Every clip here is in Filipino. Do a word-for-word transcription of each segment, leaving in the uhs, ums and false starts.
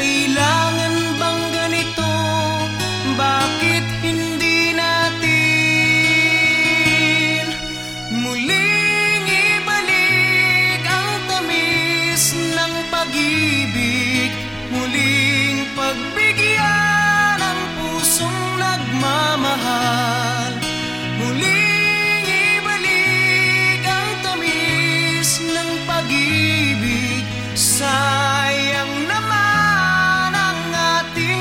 Kailangan bang ganito? Bakit hindi natin muling ibalik ang tamis ng pag-ibig? Muling pagbigyan ang pusong nagmamahal. Muling ibalik ang tamis ng pag-ibig. Sayang naman ang ating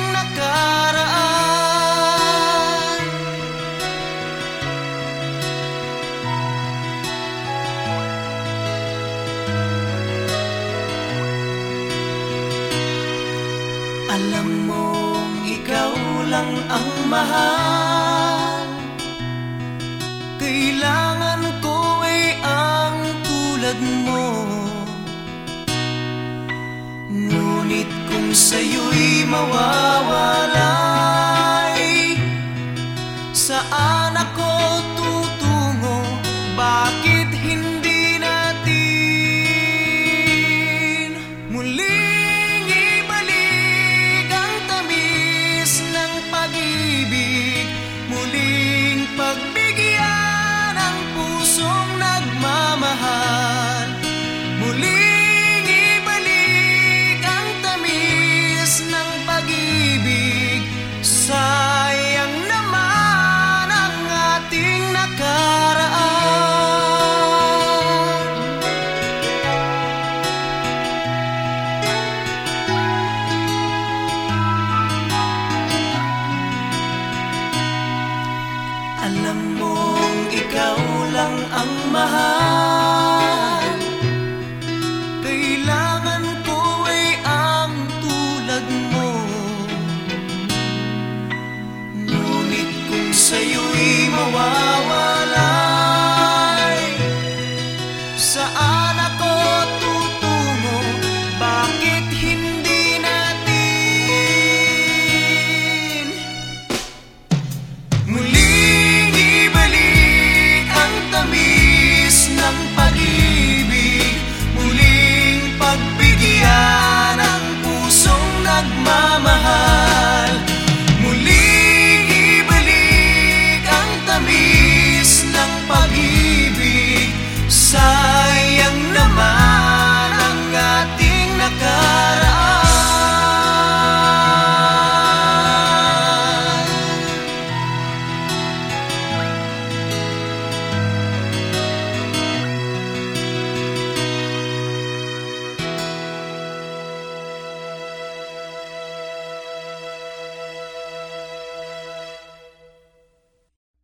nakaraan. Alam mong ikaw lang ang mahal. Kailangan ko ay ang tulad mo. Ngunit kung sa'yo'y mawala